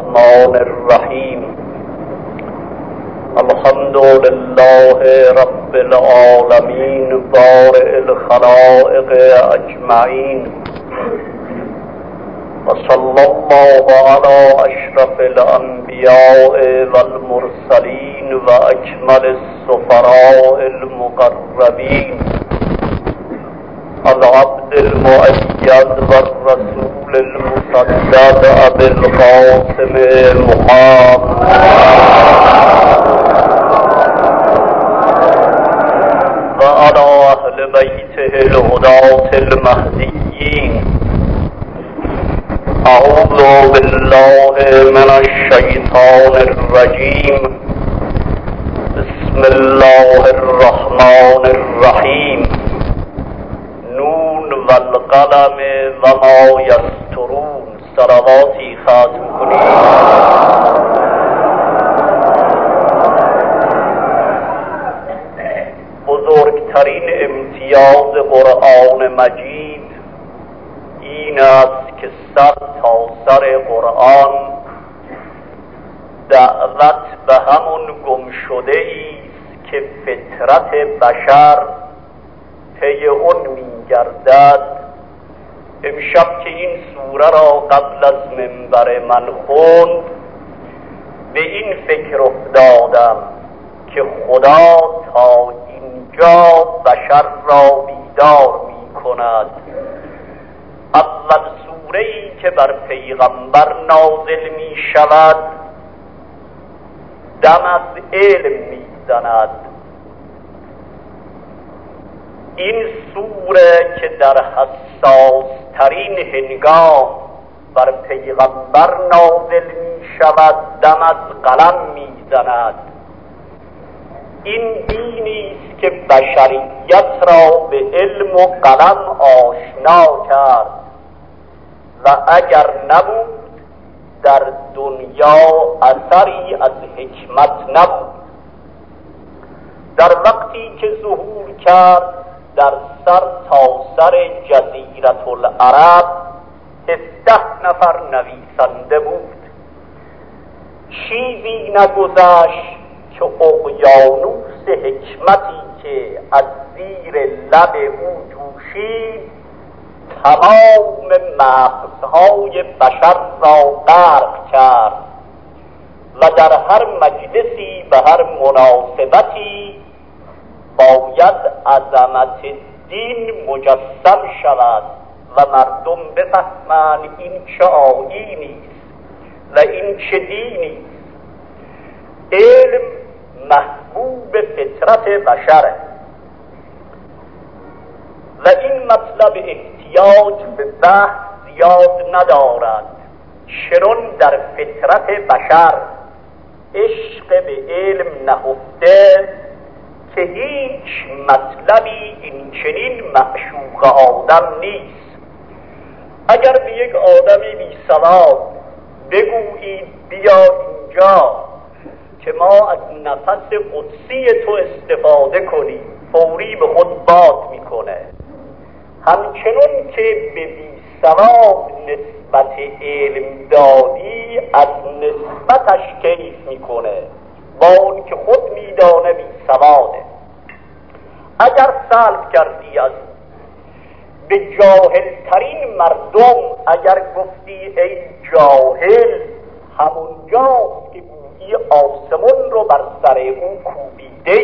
الرحمن الرحیم. الحمد لله رب العالمین بارئ الخلائق اجمعین، وصلی الله علی اشرف الانبیاء والمرسلین و اکمل السفراء المقربین، العبد المؤید والرسول المسدد ابی القاسم محمد و علی اهل بیته الهداة المهدیین. اعوذ بالله من الشیطان الرجیم. بسم الله الرحمن الرحیم. نون والقلم وما یسطرون. صلواتی ختم کنید. بزرگترین امتیاز قرآن مجید این است که سر تا سر قرآن دعوت به همون گمشده ایست که فطرت بشر طی اون می‌گردد. امشب که این سوره را قبل از منبر من خوند، به این فکر افتادم که خدا تا اینجا بشر را بیدار می‌کند. اول سوره‌ای که بر پیغمبر نازل می‌شود دم از علم می‌زند. این سوره که در حساس ترین هنگام بر پیغمبر نازل می شود دم از قلم می زند. این دینی است که بشریت را به علم و قلم آشنا کرد و اگر نبود در دنیا اثری از حکمت نبود. در وقتی که ظهور کرد در سر تا سر جزیرة العرب 17 نفر نویسنده بود. چیزی نگذشت که اقیانوس حکمتی که از زیر لب او جوشید تمام مغزهای بشر را غرق کرد و در هر مجلسی و هر مناسبتی باید عظمت دین مجسم شود و مردم بفهمند این چه آیینی است و این چه دینی است. علم محبوب فطرت بشره و این مطلب احتیاج به بحث زیاد ندارد، چون در فطرت بشر عشق به علم نهفته که هیچ مطلبی این چنین معشوق آدم نیست. اگر به یک آدمی بی سواد بگویید بیا اینجا که ما از نفس قدسی تو استفاده کنیم، فوری به خود باد میکنه. همچنون که به بی سواد نسبت علم دادی از نسبتش کیف میکنه با اون که خود میدانه بی سواده. اگر سلب کردی از به جاهلترین مردم اگر گفتی ای جاهل، همونجاست که گویی آسمون رو بر سر او کوبیده.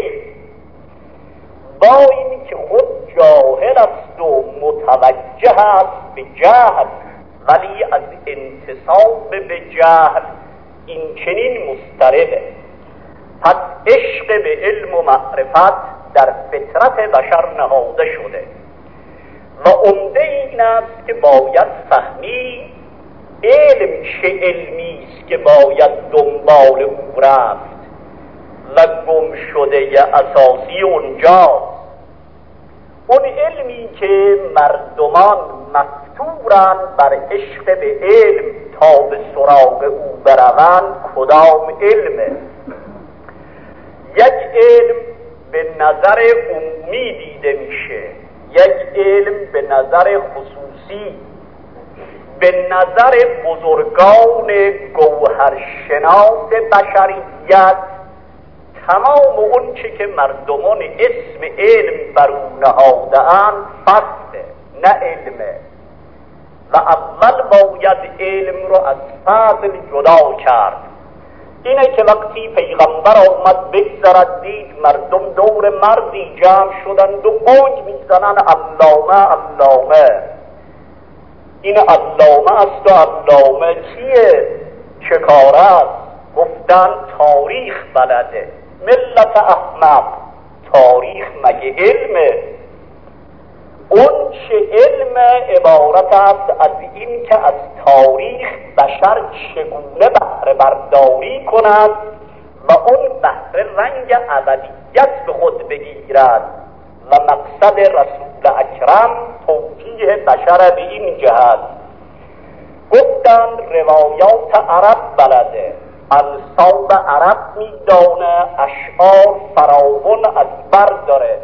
با این که خود جاهل است و متوجه است به جهل، ولی از انتصاب به جهل این چنین مضطربه. پس عشق به علم و معرفت در فطرت بشر نهاده شده و عمده این است که باید فهمید علم چه علمی است که باید دنبال او رفت و گم شده اساسی اونجاست. اون علمی که مردمان مفتورند بر عشق به علم تا به سراغ او بروند کدام علمه؟ یک علم به نظر عمومی دیده میشه، یک علم به نظر خصوصی. به نظر بزرگان گوهرشناس بشریت تمام اون چه که مردمان اسم علم بر او نهاده‌اند فضله نه علمه و اول باید علم رو از فضل جدا کرد. اینه که وقتی پیغمبر آمد بگذرد دید مردم دور مردی جمع شدند و بانگ میزنن علامه علامه. این علامه است و علامه چیه؟ چه کار است؟ گفتن تاریخ بلده. ملت احمق، تاریخ مگه علمه؟ اون چه علم عبارت است از این که از تاریخ بشر چگونه بهره برداری کند و اون بهره رنگ ابدیت به خود بگیرد و مقصد رسول اکرم توجیه بشر به این جهت. گفتن روایات عرب بلده، انصاب عرب میدانه، اشعار فراون از بر داره.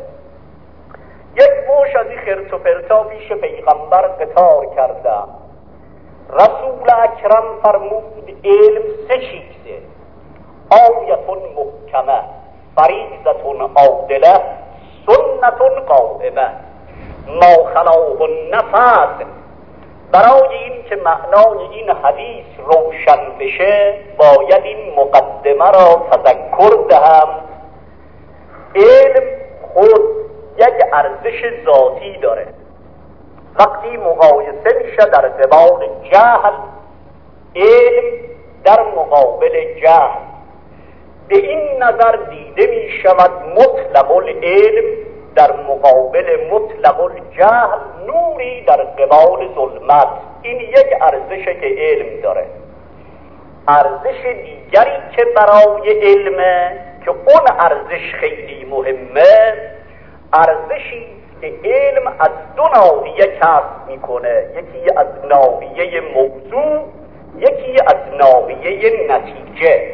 یک موش از این خرت و پرتا پیش پیغمبر قطار کردم. رسول اکرم فرمود علم سه چیزه: آیتون محکمه، فریضتون عادله، سنتون قائمه، ما خلاه النفس. برای این که معنای این حدیث روشن بشه باید این مقدمه را تذکر دهم. علم خود یک ارزش ذاتی داره. وقتی مقایسه میشه در قبال جهل، علم در مقابل جهل، به این نظر دیده می شود مطلق العلم در مقابل مطلق الجهل نوری در قبال ظلمت. این یک ارزشه که علم داره. ارزش دیگری که برای علمه که اون ارزش خیلی مهمه، ارزشی که علم از دو ناحیه کسب میکنه، یکی از ناحیه موضوع، یکی از ناحیه نتیجه.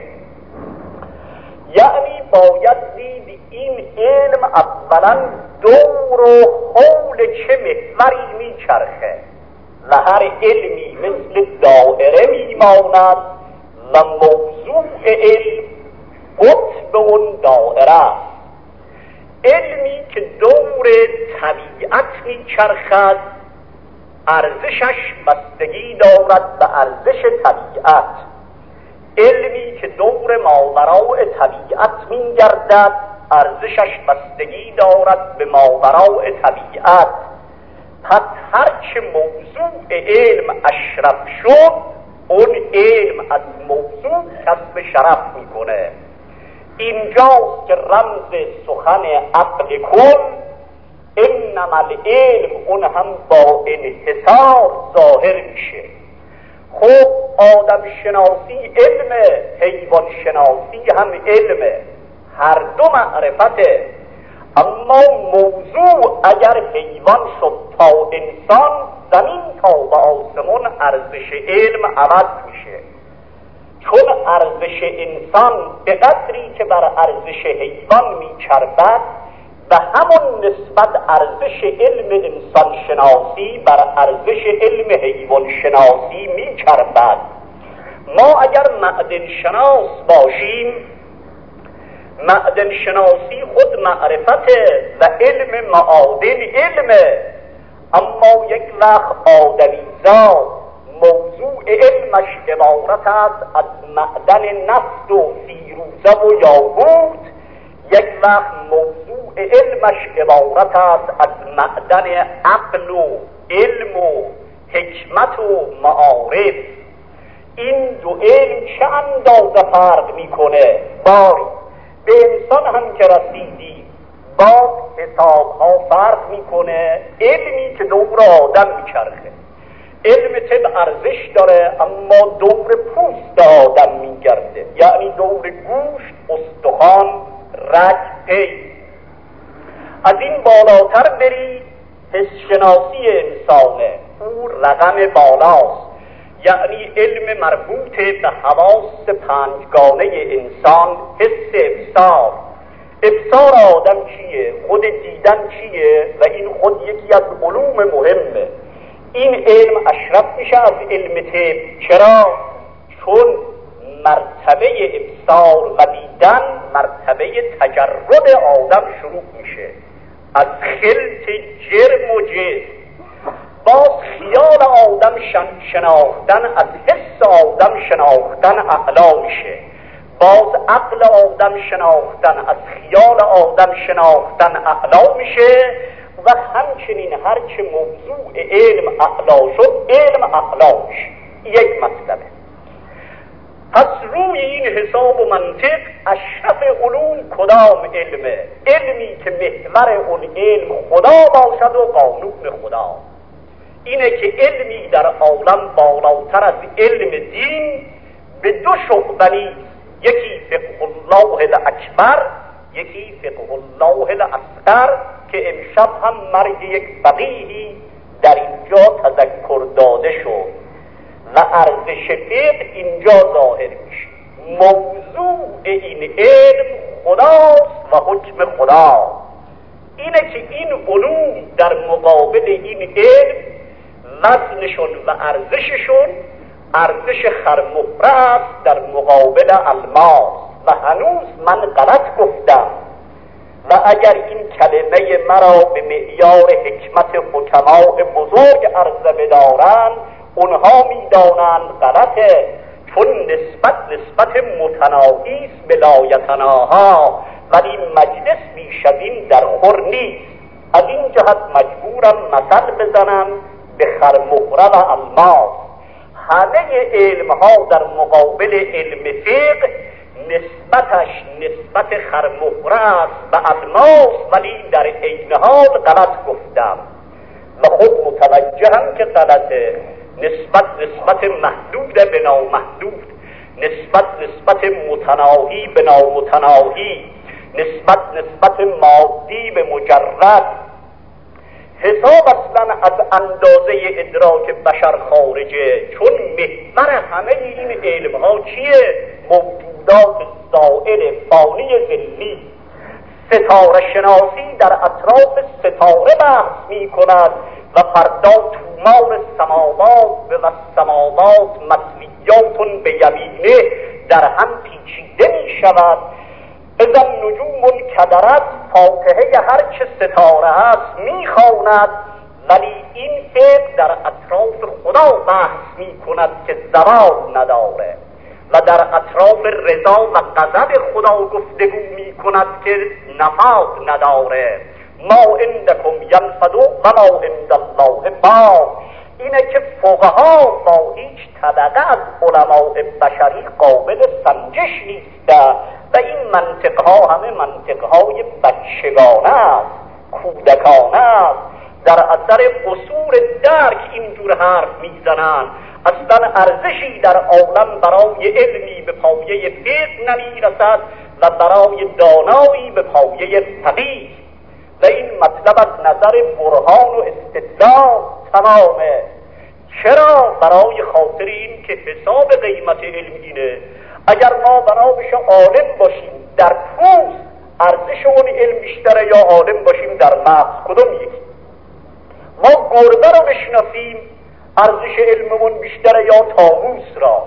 یعنی باید دید این علم اولا دور و حول چه محوری میچرخه و هر علمی مثل دائره میماند و موضوع علم قطب اون دائره است. علمی که دور طبیعت میچرخد ارزشش بستگی دارد به ارزش طبیعت. علمی که دور ماوراء طبیعت میگردد ارزشش بستگی دارد به ماوراء طبیعت. پس هرچه موضوع علم اشرف شد اون علم از موضوع کسب شرف میکنه. اینجاست که رمز سخن عقل کل انما العلم اون هم با انحصار ظاهر میشه. خب آدم شناسی علمه، حیوان شناسی هم علمه، هر دو معرفته. اما موضوع اگر حیوان شد تا انسان، زمین تا به آسمان ارزش علم عوض میشه. چون ارزش انسان به قدری که بر ارزش حیوان میچربد و همون نسبت ارزش علم انسان شناسی بر ارزش علم حیوان شناسی میچربد. ما اگر معدن شناس باشیم، معدن شناسی خود معرفته و علم معادن علمه، اما یک وقت آدمیزاد موضوع علمش عبارت است از معدن نفت و فیروزه و یاقوت، یک وقت موضوع علمش عبارت است از معدن عقل و علم و حکمت و معارف. این دو علم چه اندازه فرق میکنه؟ باری به انسان هم که رسیدی با حساب ها فرق میکنه. علمی که دور آدم میچرخه، علم طب ارزش داره اما دور پوست آدم میگرده، یعنی دور گوشت، استخوان، رگ، پی. از این بالاتر بری حس شناسی انسانه، او رقم بالاست، یعنی علم مربوط به حواس پنجگانه انسان، حس ابصار. ابصار آدم چیه؟ خود دیدن چیه؟ و این خود یکی از علوم مهمه. این علم اشرف میشه از علم طب. چرا؟ چون مرتبه ابصار و دیدن مرتبه تجرد آدم شروع میشه از خلط جرم و جسم. باز خیال آدم شناختن از حس آدم شناختن اعلا میشه. باز عقل آدم شناختن از خیال آدم شناختن اعلا میشه و همچنین هرچه موضوع علم اعلا شد علم اعلا میشه. یک مطلبه. پس روی این حساب و منطق اشرف علوم کدام علمه؟ علمی که محور اون علم خدا باشد و قانون خدا. اینه که علمی در عالم بالاتر از علم دین به دو شعبه نیست، یکی فقه الله الاکبر، یکی فقه الله الاصغر، که امشب هم مرگ یک فقیهی در اینجا تذکر داده شد و ارزش فقه اینجا ظاهر میشه. موضوع این علم خداست و حکم خدا. اینه که این علوم در مقابل این علم وزنشون و ارزششون ارزش خرمهره است در مقابل الماس. و هنوز من غلط گفتم و اگر این کلمه مرا به معیار حکمت حکماء بزرگ عرضه بدارند اونها میدانند غلطه، چون نسبت متناهی است به لایتناها، ولی مجلس بیشبین در خور نیست. از این جهت مجبورم مثل بزنم به خرمهره و الماس. همه علم ها در مقابل علم فقه نسبتش نسبت خرمهره است و الماس، ولی در عین حال غلط گفتم و خود متوجهم که غلطه. نسبت محدود به نامحدود، نسبت متناهی به نامتناهی، نسبت مادی به مجرد. حساب اصلا از اندازه ادراک بشر خارجه، چون محور همه این علم ها چیه؟ موجودات زائل فانی ذلی. ستاره شناسی در اطراف ستاره بحث می کند و فردا تومار سماوات و سماوات مطویات به یمینه در هم پیچیده می شود. اذا نجوم کدرت فاتحه هرچه ستاره است می خواند، ولی این فقه در اطراف خدا بحث می کند که زوال نداره و در اطراف رضا و غضب خدا گفتگو می کند که نفاذ نداره. ما عندکم ینفد و ما عند الله باق. اینه که فقها با هیچ طبقه از علماء بشری قابل سنجش نیست و این منطقها همه منطقهای بچگانه است، کودکانه است. در اثر قصور درک اینجور حرف میزنند. اصلا ارزشی در عالم برای علمی به پایه فقه نمیرسد و برای دانایی به پایه فقیه. و این مطلب از نظر برهان و استدلال تمامه. چرا؟ برای خاطر این که حساب قیمت علم اینه. اگر ما بنا بشه عالم باشیم در پوست، ارزش اون علم بیشتره، یا عالم باشیم در مغز، کدوم یکی؟ ما گربه رو بشناسیم، ارزش علممون بیشتره، یا طاووس را؟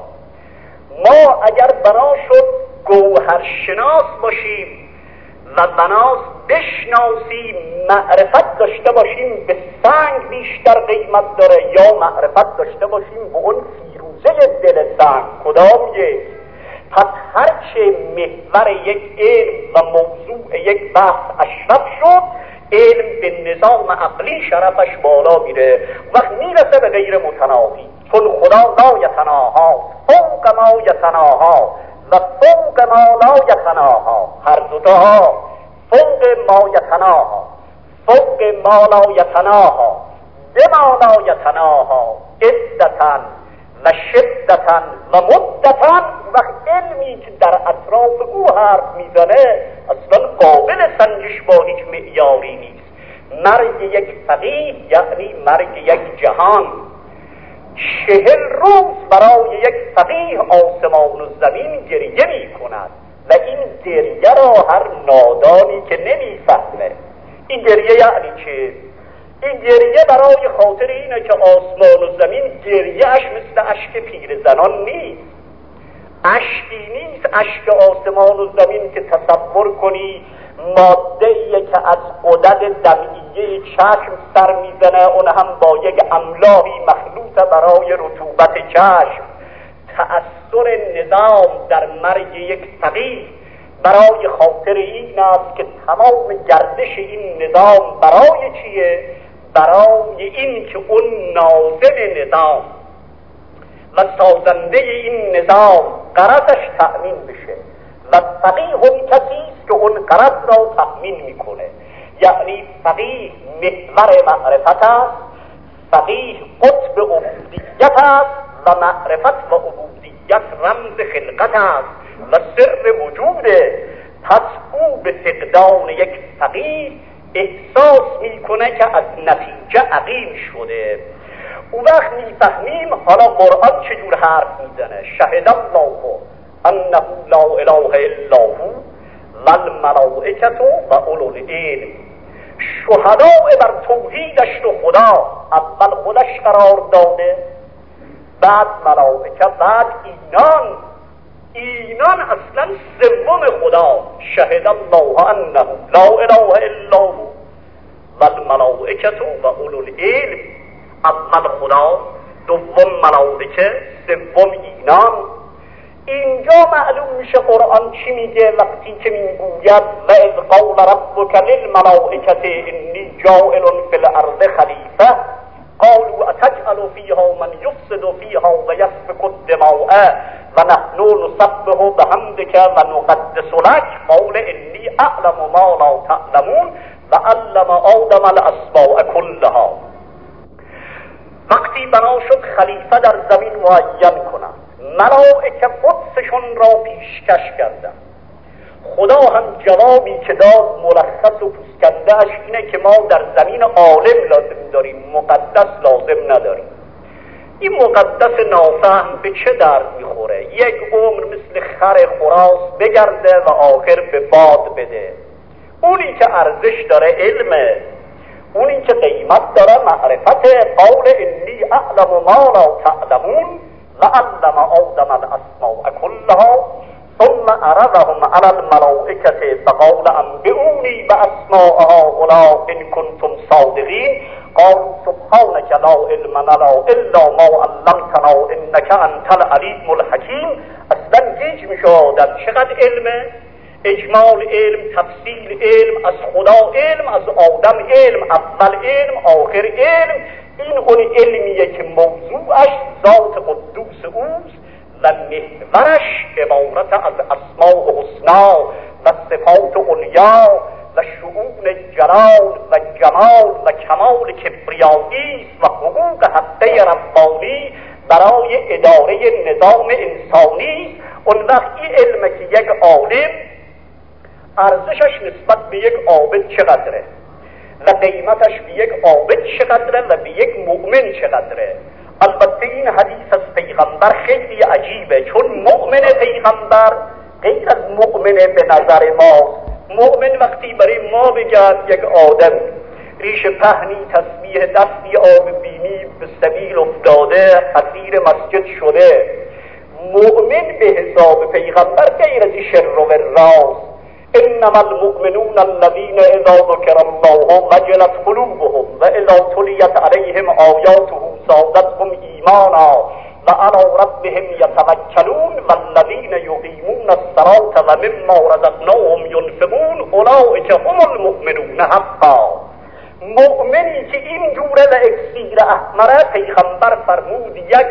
ما اگر بنا شد گوهرشناس باشیم و بناست بشناسیم، معرفت داشته باشیم به سنگ بیشتر قیمت داره، یا معرفت داشته باشیم به اون فیروزه دل سنگ؟ کدام یک؟ پس هرچه محور یک علم و موضوع یک بحث اشرف شد، علم به نظام عقلی شرفش بالا میره، وقت میرسه به غیر متناهی. چون خدا لا یتناها، فوق ما یتناها و فوق ما لا یتناها، هر دوتاها فوق ما یتناها، فوق ما لا یتناها، بما لا یتناها، عدتاً و شدتاً و مدتاً. وقت علمی که در اطراف او حرف میزنه اصلا قابل سنجش با هیچ معیاری نیست. مرگ یک فقیه یعنی مرگ یک جهان. 40 روز برای یک فقیه آسمان و زمین گریه می کند و این گریه را هر نادانی که نمیفهمه، این گریه یعنی چه؟ این گریه برای خاطر اینه که آسمان و زمین گریهش مثل اشک پیرزنان نیست، اشکی نیست اشک آسمان و زمین که تصور کنی ماده‌ایه که از غدد دمعیه چشم سر میزنه، اون هم با یک املاحی مخلوط برای رطوبت چشم. تأثیر نظام در مرگ یک فقیه برای خاطر این است که تمام گردش این نظام برای چیه؟ برای این که اون ناظم نظام و سازنده این نظام غرضش تأمین بشه و فقیه هم کسی است که اون غرض را تأمین میکنه. یعنی فقیه محور معرفت است، فقیه قطب عبودیت است و معرفت و عبودیت رمز خلقت است و سر وجوده. پس او به فقدان یک فقیه احساس میکنه که از نتیجه عقیم شده. اون وقت میفهمیم حالا قرآن چجور حرف میزنه. شهد الله انه لا اله الا هو والملائکة و اولو العلم. شهداء بر توحیدش رو خدا اول خودش قرار داده، بعد ملائکه، بعد اینان اصلا سوم خدا. شهد الله انه لا اله الا هو والملائکة و اولو العلم. اول خدا، دوم ملائکه، سوم اینان. اینجا معلوم میشه قرآن چی میگه وقتی که میگوید و اذ قال ربک للملائکة انی جاعل فی الارض خلیفه قالوا اتجعل فیها من یفسد فیها و یسفک الدماء و نحن نسبح بحمدک و نقدس لک قال انی اعلم ما لا تعلمون و علم آدم الاسماء کلها. وقتی بنا شد خلیفه در زمین معین کنند، ملائکه قدسشون را پیشکش کردند. خدا هم جوابی که داد ملخص و پوسکنده‌اش اینه که ما در زمین عالم لازم داریم، مقدس لازم نداریم. این مقدس نافهم به چه درد میخوره؟ یک عمر مثل خر خراس بگرده و آخر به باد بده. اونی که ارزش داره علمه، اونی که قیمت داره معرفت. قول انی اعلم ما لا تعلمون و علم آدم الاسماء کلها ثم عرضهم على الملائکة فقال انبئونی باسماء هؤلاء ان کنتم صادقین قالوا سبحانك لا علم لنا الا ما علمتنا انك انت العلیم الحکیم. اصلا گیج میشه آدم چقدر علمه، اجمال علم، تفصیل علم، از خدا علم، از آدم علم، اول علم، آخر علم. این اون علمیه که موضوعش ذات قدوس اوست و محورش عبارت از اسماء حسنا و صفات علیا و شؤون جلال و جمال و کمال کبریایی و حقوق هسته ربانی برای اداره نظام انسانی. اون وقت این علمه که یک عالم ارزشش نسبت به یک عابد چقدره و قیمتش به یک عابد چقدره و به یک مؤمن چقدره. البته این حدیث از پیغمبر خیلی عجیبه، چون مؤمن پیغمبر غیر از مؤمن به نظر ماست. مؤمن وقتی برای ما بگرد یک آدم ریش پهنی، تسبیح دستی، آب بینی، به سبیل افتاده، اسیر مسجد شده. مؤمن به حساب پیغمبر غیر از شر و راست. انما المؤمنون الذين اذا ذكر الله وجلت قلوبهم واذا تليت عليهم آياته زادتهم ایمانا وعلى ربهم يتوكلون والذين يقيمون الصلاة ومما رزقناهم ينفقون اولئك هم المؤمنون حقا. مؤمنی که این جوره و اکسیر احمره پیغمبر فرمود یک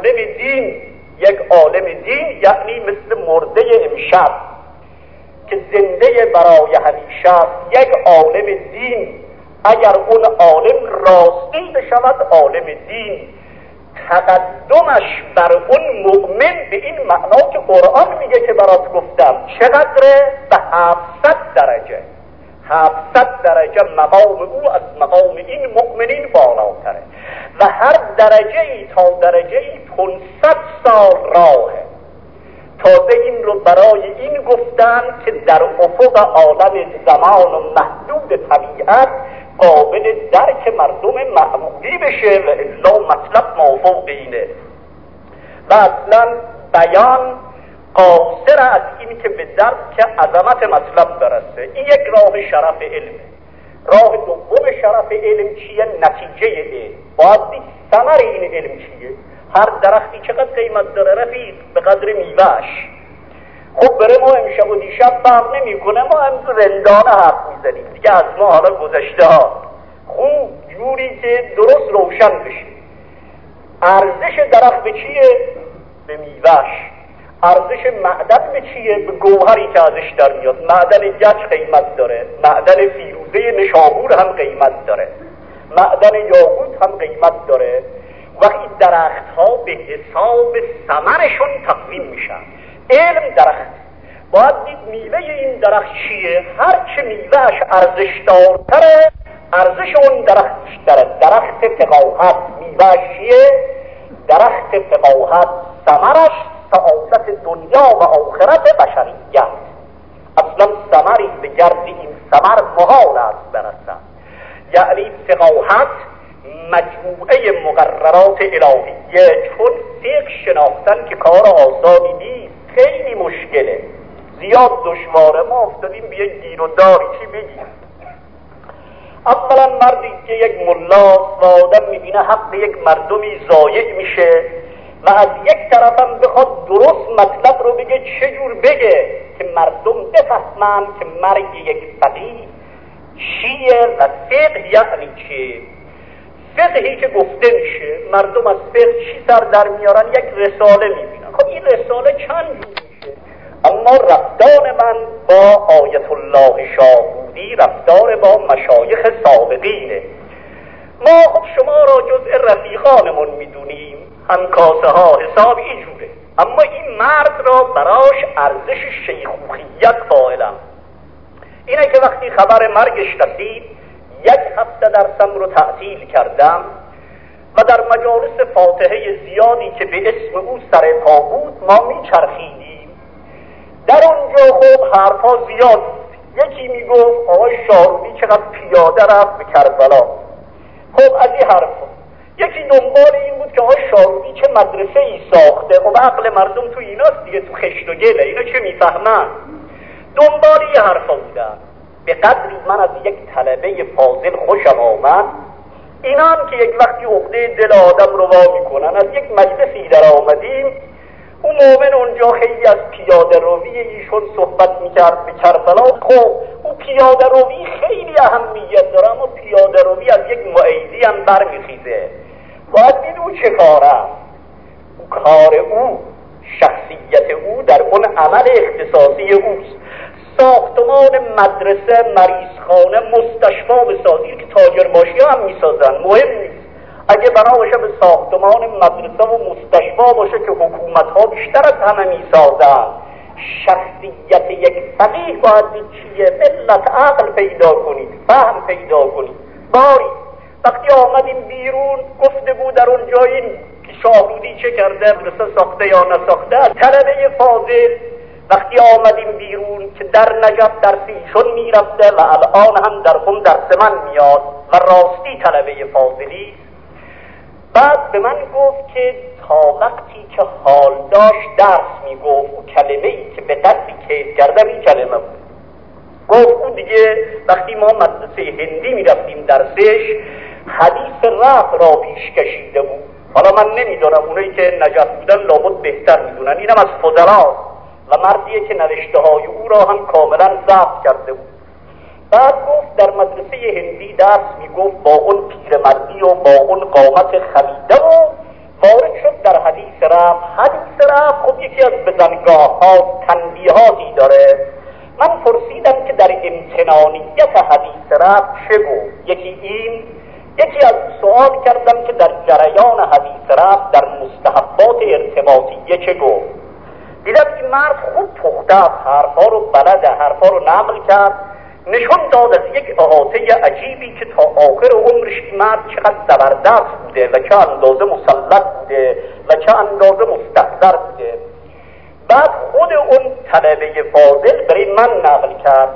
عالم دین یعنی مثل مرده امشب که زنده برای همیشه است. یک عالم دین اگر اون عالم راستی بشود عالم دین، تقدمش بر اون مؤمن به این معنا که قرآن میگه که برات گفتم چقدره؟ به 700 درجه. 700 درجه مقام او از مقام این مؤمنین بالاتره و هر درجه ای تا درجه ای 500 سال راهه. تازه این رو برای این گفتن که در افق عالم زمان و محدود طبیعت قابل درک مردم معمولی بشه و الا مطلب مافوق اینه. و اصلا بیان قاصر از این که به درک عظمت مطلب برسه. این یک راه شرف علمه. راه دوم شرف علم چیه؟ نتیجه علم. باید دید ثمر این علم چیه. هر درختی چقدر قیمت داره رفیق؟ به قدر میوهش. خب بره ما امشب و دیشب فرق نمی کنه، ما هم رندانه حرف میزنیم دیگه، از ما حالا گذشته ها خوب جوری که درست روشن بشه. ارزش درخت به چیه؟ به میوهش. ارزش معدن به چیه؟ به گوهری که ازش در میاد. معدن گچ قیمت داره، معدن فیروزه نشابور هم قیمت داره، معدن یاقوت هم قیمت داره. وقتی درخت ها به حساب ثمرشون تقویم میشن. علم درخت باید دید میوه این درخت چیه. هر چه میوهش ارزش دارتره ارزش اون درخت بیشتره. درخت فقاهت میوهش چیه؟ درخت فقاهت ثمرش سعادت دنیا و آخرت بشریت. اصلا ثمری به گرد این ثمر محال است برسد. یعنی فقاهت مجموعه مقررات الهیه. چون فقه شناختن که کار آسانی نیست، خیلی مشکله، زیاد دشواره. ما افتادیم به یک گیر و داری. چی بگیم؟ اولا مردی که یک ملاست و آدم میبینه حق یک مردمی ضایع میشه و از یک طرفم بخواد درست مطلب رو بگه، چجور بگه که مردم بفهمن که مرگ یک فقیه چیه و فقه یعنی چیه. فقهی که گفته میشه، مردم از فقه چی سر در میارن؟ یک رساله میبینن. خب این رساله چند جور میشه؟ اما رفتار من با آیت الله شاهودی رفتار با مشایخ سابقینه. ما خب شما را جزء رفیقانمون میدونیم، هم کاسه ها حساب اینجوره، اما این مرد را براش ارزش شیخوخیت قائلم. اینه که وقتی خبر مرگش رسید 1 هفته درسم رو تعطیل کردم و در مجالس فاتحه زیادی که به اسم او سر پا بود ما میچرخیدیم. در اونجا خب حرفا زیاد بود. یکی میگفت آقای شاهرودی چقدر پیاده رفت به کربلا. خب از این حرفا. یکی دنبال این بود که آقای شاهرودی چه مدرسه ای ساخته. خب عقل مردم تو ایناست دیگه، تو خشت و گله، اینا چه میفهمن؟ دنبال این حرفا بودن. به قدری من از یک طلبه فاضل خوشم آمد، اینان که یک وقتی عقده دل آدم رو وا میکنن. از یک مجلسی در آمدیم، اون مومن اونجا خیلی از پیاده روی ایشون صحبت میکرد به کربلا. خب اون پیاده روی خیلی اهمیت داره، اما پیاده روی از یک معیدی هم برمیخیزه. باید دید او چه کار است. او کار او، شخصیت او در اون عمل اختصاصی اوست. ساختمان مدرسه، مریضخانه، مستشفی بسازی که تاجر باشی هم میسازن، مهم نیست. اگه بنا باشه به ساختمان مدرسه و مستشفی باشه که حکومت ها بیشتر از همه میسازن. شخصیت یک فقیه باید دید چیه. ملت عقل پیدا کنید، فهم پیدا کنید. باری وقتی آمدیم بیرون گفته بود در اونجا این که شاهرودی چه کرده، مدرسه ساخته یا نساخته. طلبه فاضل وقتی آمدیم بیرون که در نجف درس ایشون میرفته و الان هم در خون درس من میاد و راستی طلبه فاضلی. بعد به من گفت که تا وقتی که حال داشت درس میگفت، و کلمه‌ای که به قدری کیف کردم این کلمه بود. گفت اون دیگه وقتی ما مدرسه هندی میرفتیم درسش حدیث رفع را پیش کشیده بود. حالا من نمیدونم، اونایی که نجف بودن لابد بهتر میدونن، اینم از فضلاست و مردیه که نوشته های او را هم کاملا ضبط کرده بود. بعد گفت در مدرسه هندی درس میگفت با اون پیرمردی و با اون قامت خمیده و وارد شد در حدیث رفع. حدیث رفع خب یکی از بزنگاه ها تنبیهاتی داره. من پرسیدم که در امتنانیت حدیث رفع چه گفت. یکی این، یکی از سوال کردم که در جریان حدیث رفع در مستحبات ارتباطیه چه گفت. دیدم این مرد خوب پخته حرفا رو بلده، حرفا رو نقل کرد، نشون داد از یک احاطه عجیبی که تا آخر عمرش این مرد چقدر زبردست بوده و چه اندازه مسلط بوده و چه اندازه مستحضر بوده. بعد خود اون طلبه فاضل برای من نقل کرد،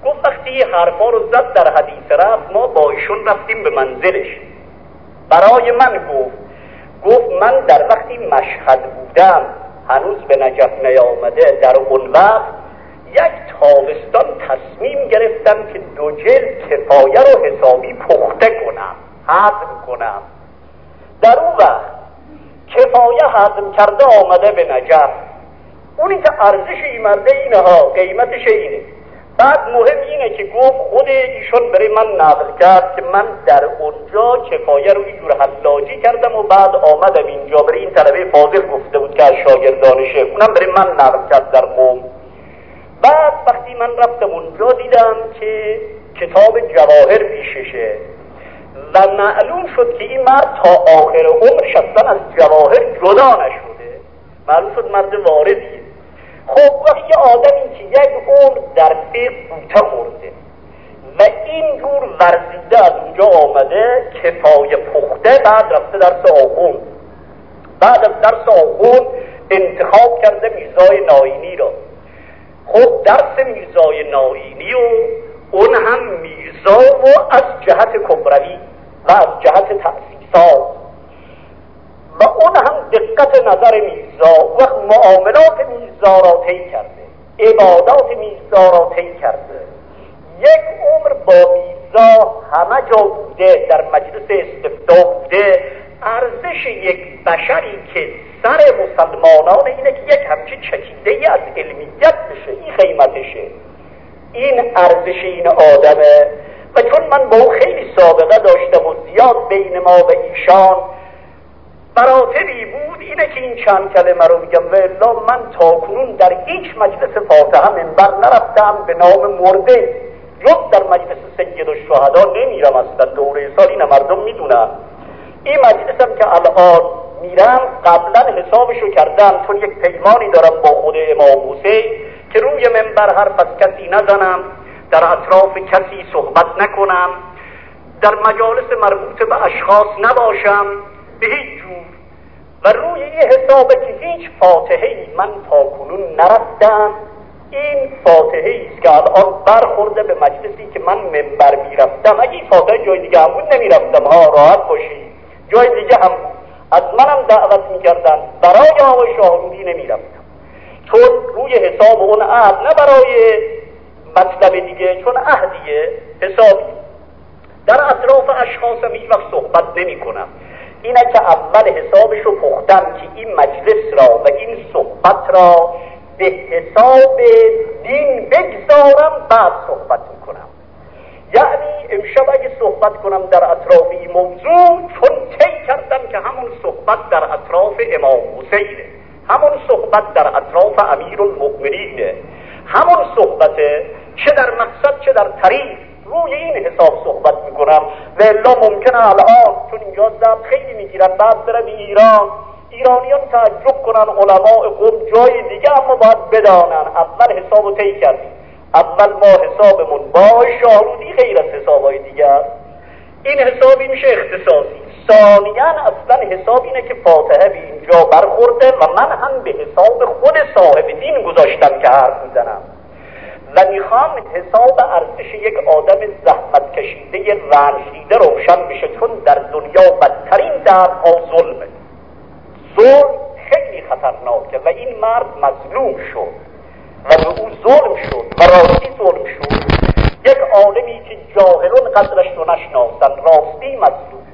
گفت وقتی حرفا رو زد در حدیث رفت ما با ایشون رفتیم به منزلش. برای من گفت من در وقتی مشهد بودم هنوز به نجف نیامده، در اون وقت یک تابستان تصمیم گرفتم که 2 جلد کفایه رو حسابی پخته کنم، هضم کنم. در اون وقت کفایه هضم کرده آمده به نجف، اونی که ارزش این مرده اینه ها، قیمتش اینه. بعد مهم اینه که گفت خود ایشون برای من نقل کرد که من در اونجا کفایه رو اینجور حلاجی کردم و بعد آمدم اینجا. برای این طلبه فاضل گفته بود که از شاگردانشه، اونم برای من نقل کرد در قم. بعد وقتی من رفتم اونجا دیدم که کتاب جواهر پیششه و معلوم شد که این مرد تا آخر عمرش اصلا از جواهر جدا نشده، معلوم شد مرد واردیه. خب وقتی آدمی که یک عمر در فقه بوته خورده و اینجور ورزیده از اونجا آمده کفایه پخته، بعد رفته درس آخوند، بعد از درس آخوند انتخاب کرده میرزای نائینی را. خب درس میرزای نائینی و اون هم میرزا و از جهت کبروی و از جهت تأسیسات و اون هم دقت نظر میرزا و معاملات میرزا را طی کرده، عبادات میرزا را طی کرده. یک عمر با میرزا همه جا بوده، در مجلس استفتاء بوده. ارزش یک بشری که سر مسلمانان اینه که یک همچین چکیده‌ای از علمیت بشه، این قیمتشه، این ارزش این آدمه. و چون من با او خیلی سابقه داشتم و زیاد بین ما و ایشان مراتبی بود، اینه که این چند کلمه رو میگم. و الا من تا کنون در هیچ مجلس فاتحه منبر نرفتم به نام مرده، جز در مجلس سید الشهدا نمیرم اصلا، دوره سال این مردم میدونن. این مجلسم که الان میرم قبلا حسابشو کردم، چون یک پیمانی دارم با خود امام حسین که روی منبر حرف از کسی نزنم، در اطراف کسی صحبت نکنم، در مجالس مربوط به اشخاص نباشم به هیچ جور. و روی این حسابه که هیچ فاتحه‌ای من تا کنون نرفتم. این فاتحه‌ای است که الان برخورده به مجلسی که من منبر میرفتم. اگه این فاتحه جای دیگه هم بود نمیرفتم ها، راحت باشی، جای دیگه هم از منم دعوت میکردن، برای آقای شاهرودی نمیرفتم چون روی حساب اون عهد، نه برای مطلب دیگه، چون عهدیه حسابی. در اطراف اشخاصم هیچ وقت صحبت نمی کنم. اینه که اول حسابشو پختم که این مجلس را و این صحبت را به حساب دین بگذارم، بعد صحبت میکنم. یعنی امشب اگه صحبت کنم در اطراف این موضوع، چون طی کردم که همون صحبت در اطراف امام حسینه، همون صحبت در اطراف امیرالمؤمنینه، همون صحبته، چه در مقصد چه در طریق روی این حساب صحبت میکنم. و الا ممکنه الان چون اینجا ضبط خیلی میگیرن، بعد برم ایران، ایرانیان تعجب کنن علماء قم جای دیگه، اما باید بدانن اول حسابو طی کردیم. اول ما حسابمون با شاهرودی غیر از حسابای دیگه است. این حسابی میشه اختصاصی. ثانیاً اصلا حساب اینه که فاتحه به اینجا برخورده و من هم به حساب خود صاحب دین گذاشتم که حرف میزنم و میخوام حساب ارزش یک آدم زحمت کشیده رنج دیده روشن بشه، چون در دنیا بدترین دردها ظلمه. ظلم خیلی خطرناکه و این مرد مظلوم شد و به او ظلم شد و راستی ظلم شد. یک عالمی که جاهلون قدرش رو نشناسن راستی مظلومه.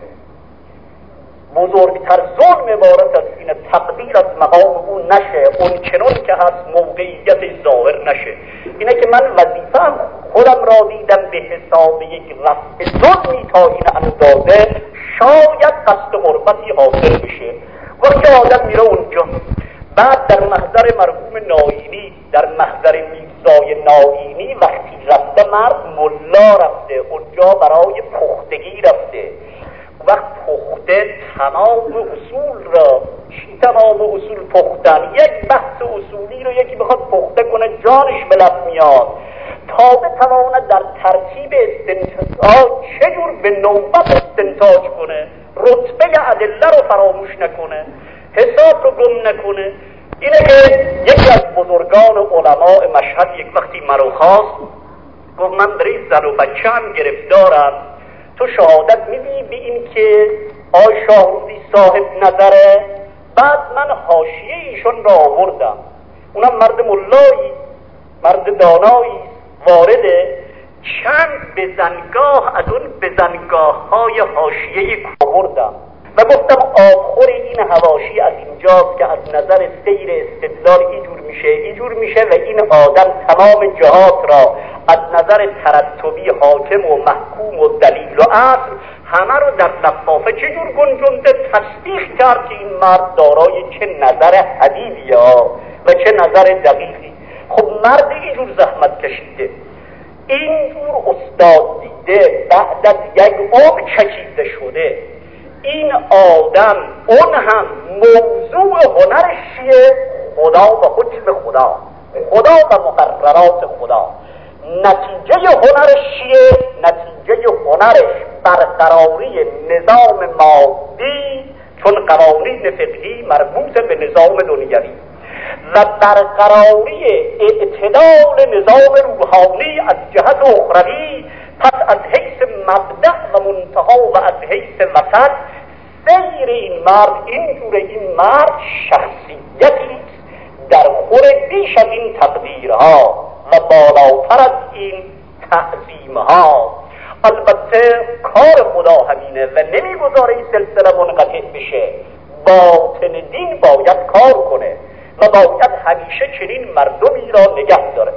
بزرگتر ظلم عبارت از این تقدیر از مقام او نشه، اون چنون که هست موقعیت ظاهر نشه. اینه که من وظیفه‌ام خودم را دیدم به حساب یک رفع ظلمی تا این اندازه شاید قصد غربتی حاصل بشه. وقتی آدم میره اونجا، بعد در محضر مرحوم نائینی، در محضر میرزای نائینی وقتی رفته، مرد ملا رفته اونجا برای پختگی رفته. وقت پخته تمام اصول را، چی تمام اصول پختن؟ یک بحث اصولی رو یکی بخواد پخته کنه جانش به لب میاد تا بتواند در ترتیب استنتاج چجور به نوبت استنتاج کنه، رتبه ادله رو فراموش نکنه، حساب رو گم نکنه. اینه که یکی از بزرگان علماء مشهد یک وقتی مرا خواست گفت من برای زن و بچه هم گرفتارم، تو شهادت میدی به این که آقای شاهروزی صاحب نظره؟ بعد من حاشیه ایشون را آوردم، اونم مرد ملایی، مرد دانایی، وارده، چند بزنگاه از اون بزنگاه های حاشیه آوردم و گفتم آخر این حواشی از اینجاست که از نظر سیر استدلال اینجور میشه و این آدم تمام جهات را از نظر ترتبی حاکم و محکوم و دلیل و اصل همه رو در لفافه چجور گنجونده تصدیق کرد که این مرد دارای چه نظر حدیدی ها و چه نظر دقیقی. خب مرد اینجور زحمت کشیده، اینجور استاد دیده، بعد از یک عمر چکیده شده، این آدم اون هم موضوع هنرش چیه؟ خدا و حکم خدا و مقررات خدا. نتیجه هنرش چیه؟ نتیجه هنرش برقراری نظام مادی، چون قوانین فقهی مربوط به نظام دنیوی، و برقراری اعتدال نظام روحانی از جهت اخروی. پس از حیث مبدأ و منتها و از حیث وسط سیر این مرد اینجوره. این مرد شخصیتی در خور بیش از این تقدیرها و بالاتر از این تعظیمها. البته کار خدا همینه و نمیگذاره این سلسله منقطع بشه. باطن دین باید کار کنه و باید همیشه چنین مردمی را نگه داره.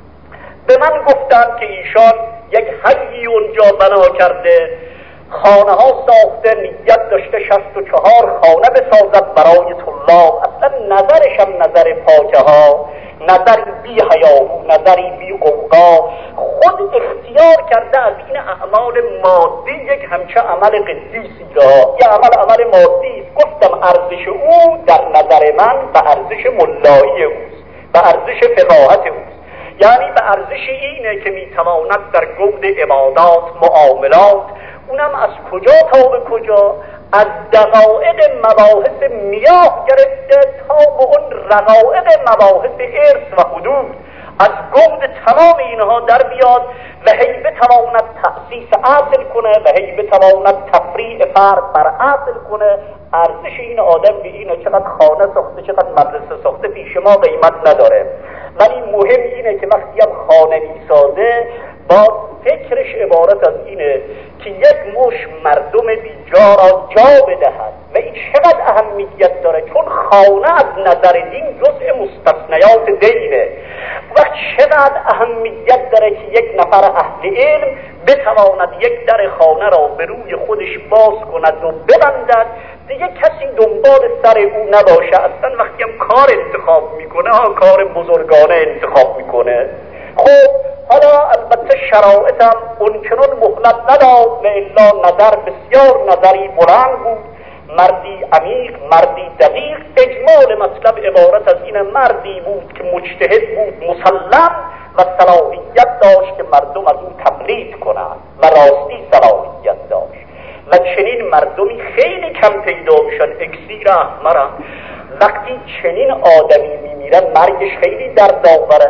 به من گفتن که ایشان یک حیی اونجا بنا کرده، خانه ها ساخته، نیت داشته 64 خانه بسازد برای طلاب. اصلا نظرش هم نظر پاکه ها، نظری بی حیاهو، نظری بی قوقا. خود اختیار کرده از این اعمال مادی یک همچه عمل قدیسی را. یه عمل مادی است. گفتم ارزش او در نظر من به ارزش ملایی اوست، به ارزش فقاهت اوست، یعنی به ارزش اینه که میتواند در گود عبادات، معاملات، اونم از کجا تا به کجا، از دقایق مباحث میاه گرفته تا به اون رقایق مباحث ارث و حدود، از گود تمام اینها در بیاد و هی بتواند تأسیس اصل کنه و هی بتواند تفریع فرد بر اصل کنه. ارزش این آدم به اینه چقدر خانه ساخته، چقدر مدرسه ساخته پیش ما قیمت نداره، ولی مهم اینه که وقتی هم خانه میسازه با فکرش عبارت از اینه که یک مش مردم بیجا را جا بدهد. و این چقدر اهمیت داره، چون خانه از نظر دین جزء مستثنیات دینه. و چقدر اهمیت داره که یک نفر اهل علم بتواند یک در خانه را به روی خودش باز کند و ببندد، دیگه کسی دنبال سر او نباشه. اصلا وقتی هم کار انتخاب میکنه کار بزرگانه انتخاب میکنه. خب حالا البته شرایطم اونچنان مهلت نداد و الا نظر بسیار نظری بلند بود، مردی عمیق، مردی دقیق. اجمال مطلب عبارت از این مردی بود که مجتهد بود، مسلم و صلاحیت داشت که مردم از او تقلید کنند و راستی صلاحیت داشت. و چنین مردمی خیلی کم پیدا میشن. اکسیر احمرن. وقتی چنین آدمی میمیرن مرگش خیلی دردآوره.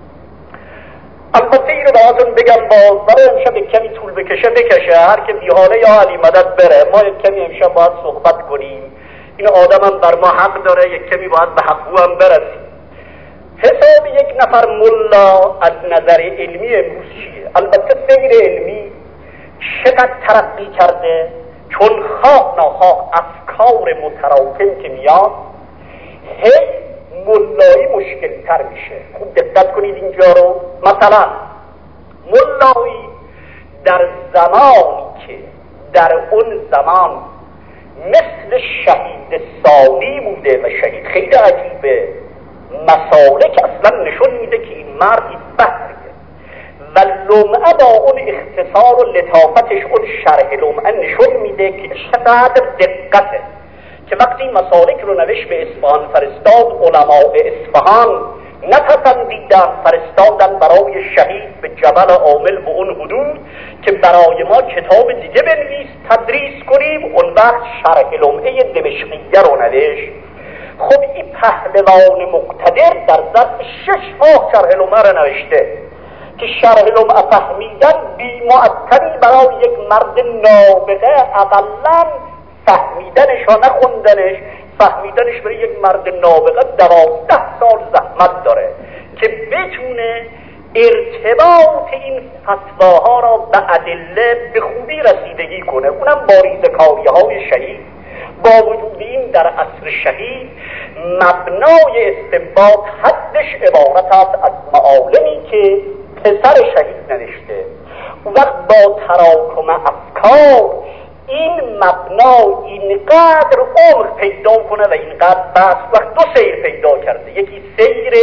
البته این رو باهاتون بگم برای امشب یک کمی طول بکشه، هر که بیحاله یا علی مدد بره. ما یک کمی امشب باید صحبت کنیم، این آدم هم بر ما حق داره، یک کمی باید به حقو هم برسیم. حساب یک نفر ملا از نظر علمی امروز چیه؟ البته سیر علمی چقدر ترقی کرده، چون خواه ناخواه افکار متراکم که میاد هی ملایی مشکل تر میشه. خوب دقت کنید اینجا رو. مثلا ملایی در زمانی که در اون زمان مثل شهید ثانی بوده و شهید خیلی عجیبه، مسالک اصلا نشون میده که این مردی بحریه و لمعه با اون اختصار و لطافتش، اون شرح لمعه نشون میده که چقدر دقته که وقتی مسالک رو نوشت به اصفهان فرستاد، علماء اصفهان نپسندیدن، فرستادن برای شهید به جبل عامل به اون حدود که برای ما کتاب دیگه بنویس تدریس کنیم. اون وقت شرح لمعه دمشقیه رو نوشت. خب این پهلوان مقتدر در ظرف 6 ماه شرح لمعه رو نوشته. که شرح لمعه فهمیدن بی معطلی برای یک مرد نابغه، اقلا فهمیدنش ها نخوندنش، فهمیدنش برای یک مرد نابغه 12 سال زحمت داره که بتونه ارتباط این فتواها را به ادله به خوبی رسیدگی کنه، اونم با ریزکاری‌های شهید. با وجود این در عصر شهید مبنای استنباط حدش عبارت است از معالمی که پسر شهید نوشته. وقت با تراکم افکار این مبنا اینقدر عمق پیدا کنه و اینقدر بس وقت دو سیر پیدا کرده، یکی سیر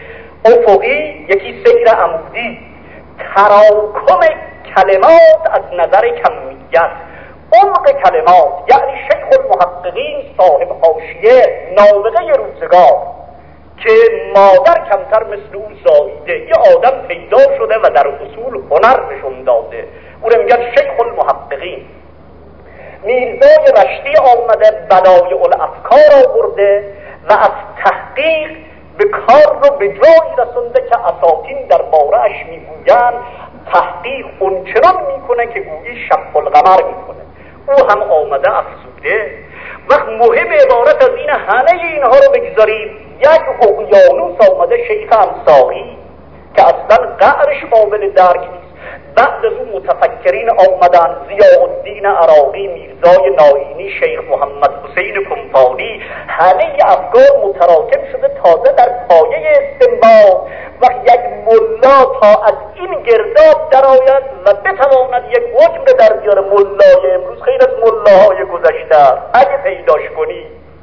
افقی، یکی سیر عمودی. تراکم کلمات از نظر کمیت، عمق کلمات، یعنی شیخ المحققین صاحب حاشیه نابغه روزگار که مادر کمتر مثل او زاییده، یه آدم پیدا شده و در اصول هنر نشون داده، او رو میگن شیخ المحققین. میرزای رشتی آمده بدایع الافکار آورده و از تحقیق به کار رو به جایی رسونده که اساطین در باره‌اش میگویند تحقیق اونچنان میکنه که گویی شق القمر میکنه. او هم آمده افسوده. وقت مهم عبارت از این همه اینها رو بگذاریم، یک اقیانوس آمده شیخ انصاری که اصلا قعرش قابل درک نیست. بعد از اون متفکرین آمدن، ضیاء الدین عراقی، میرزای ناینی، شیخ محمد حسین کنفانی، همه افکار متراکم شده تازه در پایه استنباط. و یک ملا تا از این گرداب درآید و بتواند یک حکم در بیاره، ملای امروز خیر از ملاهای گذشته اگه پیداش کنی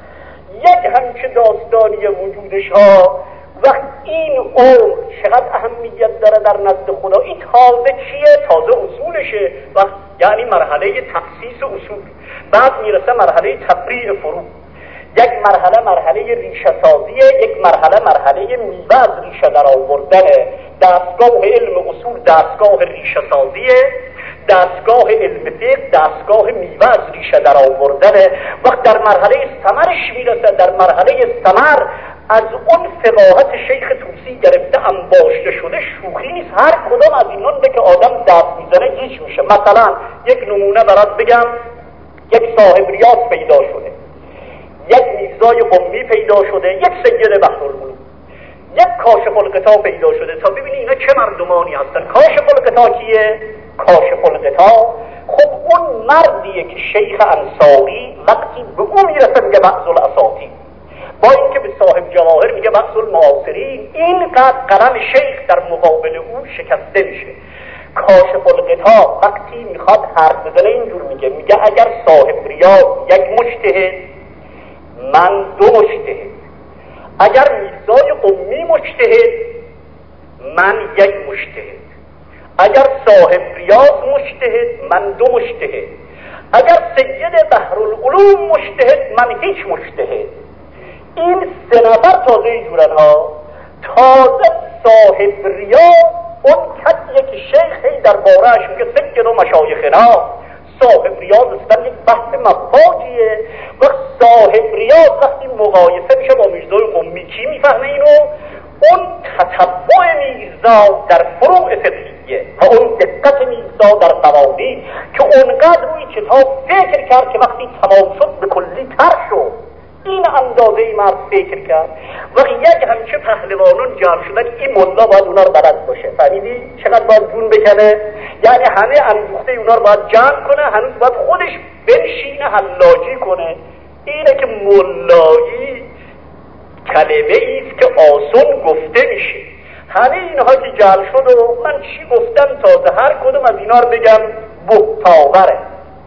یک همچه داستانی وجودش ها. وقت این عمر چقدر اهمیت داره در نزد خدا. این تازه چیه؟ تازه اصولشه. وقت یعنی مرحله تأسیس اصول، بعد میرسه مرحله تفریع فروع، یک مرحله ریشه سازیه، یک مرحله میوه از ریشه در آوردنه. دستگاه علم اصول دستگاه ریشه سازیه، دستگاه علم فقه دستگاه میوه از ریشه در آوردنه. وقت در مرحله ثمرش میرسه، در مرحله ثمر از اون فقاهت شیخ طوسی گرفته انباشته شده شوخی نیست. هر کدام از اینان به که آدم دست میزنه گیج میشه. مثلا یک نمونه برات بگم، یک صاحب ریاض پیدا شده، یک میرزای قمی پیدا شده، یک سید بحرالعلوم، یک کاشف الغطا پیدا شده. تا ببینی اینا چه مردمانی هستن. کاشف الغطا کیه؟ کاشف الغطا خب اون مردیه که شیخ انصاری وقتی به اون میرسه میگه بعض الاساطین، با اینکه به صاحب جواهر میگه بعض المعاصرین. اینقدر قلم شیخ در مقابل او شکسته میشه. کاشف الغطا وقتی میخواد حرف بزنه اینجور میگه اگر صاحب ریاض یک مجتهد، من 2 مجتهد. اگر میرزای قمی مجتهد، من 1 مجتهد. اگر صاحب ریاض مجتهد، من 2 مجتهد. اگر سید بحرالعلوم مجتهد، من هیچ مجتهد. این 3 نفر تازه اینجورن ها. تازه صاحب ریاض اون کسیه که شیخ در بارهش میگه سید و مشایخنا. صاحب ریاض اصلا یک بحث مفاجیه. و صاحب ریاض وقتی مقایسه میشه با میرزای قمی کی میفهمه اینو؟ اون تتبع میرزا در فروع فقهیه و اون دقت میرزا در قوانین که اونقدر روی کتاب فکر کرد که وقتی تمام شد به کلی تر شد. این اندازه مرد فکر کرد. و یک همچه پهلوانون جمع شدن، این ملا باید اونا رو بلد باشه. فهمیدی چقدر باید جون بکنه؟ یعنی همه اندوخته اونا رو باید جمع کنه، هنوز باید خودش بنشینه حلاجی کنه. اینه که ملایی کلمه ایست که آسون گفته میشه. همه اینها که جمع شد و من چی گفتم تازه هر کدوم از اینا رو بگم بهتاوره،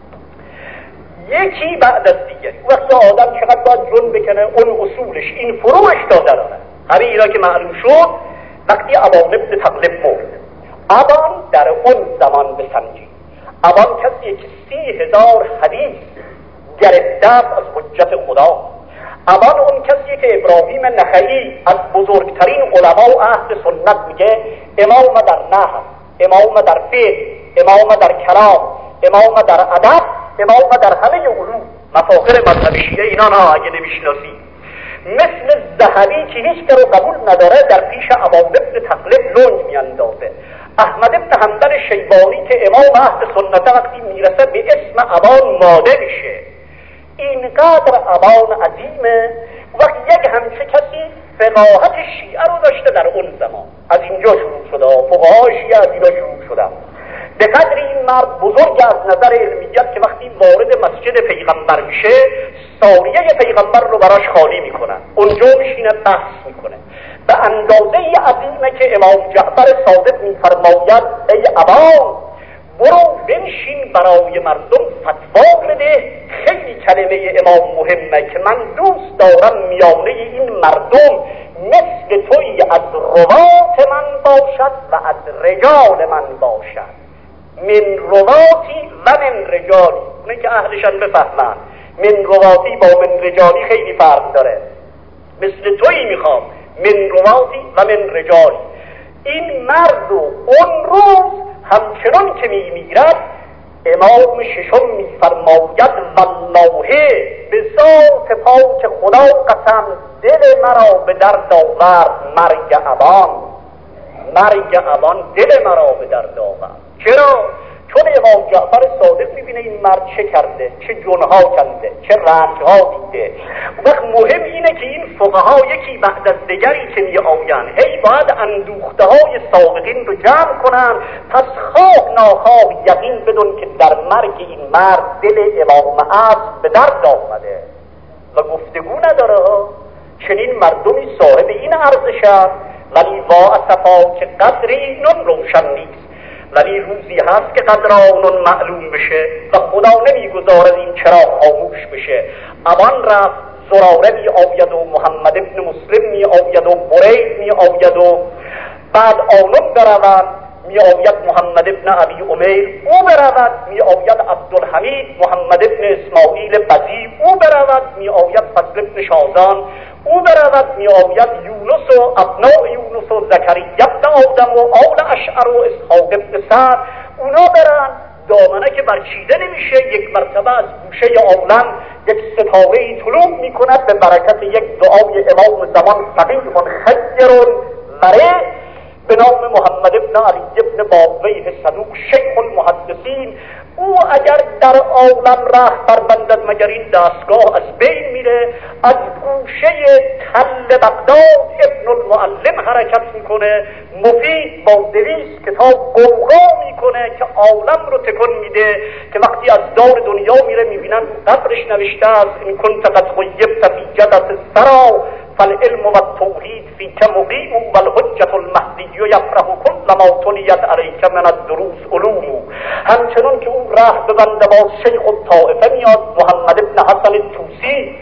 یکی بعد از دیگری. وقتی آدم چقدر باید جون بکنه اون اصولش این فروعش داده داره. همه اینا که معلوم شد وقتی ابان ابن تغلب مرد. ابان در اون زمان بسنجید، ابان کسی که 30,000 حدیث گرفته از حجت خدا. ابان اون کسی که ابراهیم نخعی از بزرگترین علما و اهل سنت میگه امام در نحو، امام در فقه، امام در کلام، امام در ادب، امام در همه علوم. مفاخر مذهب شیعه اینا نه اگه نمیشناسی. مثل ذهبی که هیچ که رو قبول نداره در پیش ابان ابن تغلب لنگ میاندازه. احمد بن حنبل شیبانی که امام اهل سنت وقتی میرسه به اسم ابان ماده میشه. اینقدر ابان عظیمه. وقتی یک همچه کسی فقاهت شیعه رو داشته در اون زمان، از اینجا شروع شده، فقهای شیعه از اینجا شروع شدن. به قدر این مرد بزرگ از نظر علمیت که وقتی وارد مسجد پیغمبر میشه ساریه پیغمبر رو براش خالی میکنن، اونجا میشینه بحث میکنه. به اندازه عظیمه که امام جعفر صادق میفرماید ای ابا برو بنشین برای مردم فتوا بده. خیلی کلمه امام مهمه که من دوست دارم میانه این مردم مثل توی از روات من باشد و از رجال من باشد. من رواتی و من رجالی، اونه که اهلشان بفهمن. من رواتی با من رجالی خیلی فرق داره. مثل توی میخوام من رواتی و من رجالی. این مرد رو اون روز همچنان که میمیرد امام ششم میفرماید والله به ذات پاک خدا قسم دل مرا به درد آورد مرگ ابان دل مرا به درد آورد. چرا؟ چون امام جعفر صادق میبینه این مرد چه کرده، چه جنها کنده، چه رنجها دیده. وقت مهم اینه که این فقها یکی بعد از دیگری که می آین هی باید اندوخته های سابقین رو جمع کنن. پس خواه ناخواه یقین بدون که در مرگ این مرد دل امام عصر به درد آمده و گفتگو نداره. چنین مردمی صاحب این ارزشن، ولی وا اسفا که قدر اینون روشن نیست. ولی روزی هست که قدر آنون معلوم بشه و خدا نمیگذارد این چرا خاموش بشه. ابان رفت، زراره می آید و محمد ابن مسلم می آید و برید می آید و بعد آنون برود می آید محمد ابن ابی امیر، او برود می آید عبدالحمید محمد ابن اسماعیل بزی، او برود می آید فضل ابن شازان، او برود می آید یونس و ابناء یونس و زکریا ابن آدم و آل اشعر و اسحاق ابن سعد. اونا برن، دامنه که برچیده نمیشه. یک مرتبه از گوشه عالم یک ستاره طلوع میکند به برکت یک دعای امام زمان فقیه خیر مره به نام محمد ابن علی ابن بابویه صدوق شیخ المحدثین. او اگر در عالم رهبر بندد مگر این دستگاه از بین میره. از گوشه تل بغداد ابن المعلم حرکت میکنه، مفید با 200 کتاب قوقا میکنه که عالم رو تکون میده، که وقتی از دار دنیا میره میبینن قبرش نوشته است این کنت قد غیبت فی جدت السرا فالعلم و التوحید فیک مقیم و الحجة المهدی یفرح کل ما تلیت علیک من الدروس علوم. همچنان که اون راه ببنده با شیخ الطائفه میاد محمد ابن حسن الطوسی،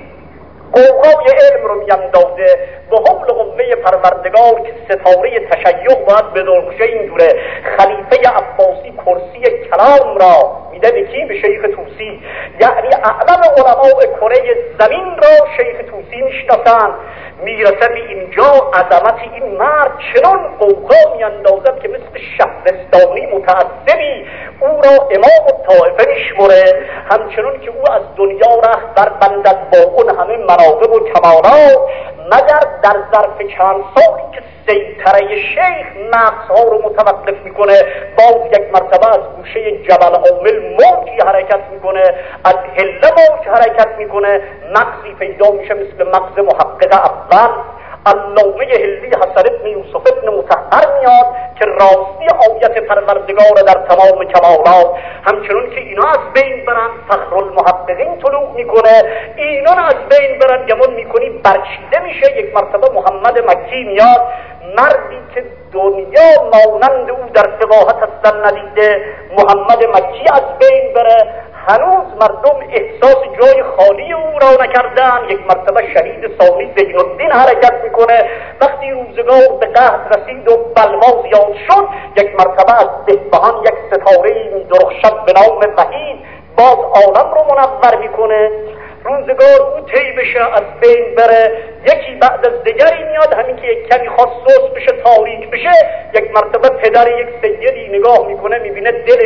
قوقای علم رو میاندازه به حول قوه پروردگار که ستاره تشیع باید به درخشه این دوره. خلیفه عباسی کرسی کلام را میده به کی؟ به شیخ طوسی. یعنی اعلم علماء کره زمین را شیخ طوسی میشناسن. میرسه به اینجا عظمت این مرد چنان قوقا میاندازد که مثل شهرستانی متعصبی او را امام الطائفه میشمره. همچنان که او از دنیا رهبر بندد با اون همه مناقب و کمالات، مگر در ظرف چند سالی که سیطره شیخ نقصها رو متوقف میکنه، باز یک مرتبه از گوشه جبل عامل موجی حرکت میکنه، از هله موج حرکت میکنه، مغزی پیدا میشه مثل مغز محقق اول علامه هلی حسن ابن یوسف ابن مطهر میاد که راستی آیت پروردگار در تمام کمالات. همچنان که اینا از بین برن فخر المحققین طلوع میکنه، اینا از بین برن گمان میکنی برچیده میشه. یک مرتبه محمد مکی میاد، مردی که دنیا مانند او در فقاهت اصلا ندیده. محمد مکی از بین بره، هنوز مردم احساس جای خالی او را نکردن. یک مرتبه شهید ثانی زین الدین حرکت میکنه. وقتی روزگار به قحط رسید و بلوا زیاد شد، یک مرتبه از دهبهان یک ستاره میدرخشد به نام وحید، باز عالم رو منور میکنه. روزگار او طی بشه، از بین بره، یکی بعد از دیگری میاد. همین که یک کمی خواست سوس بشه، تاریک بشه، یک مرتبه پدر یک سیدی نگاه میکنه، میبینه دل شب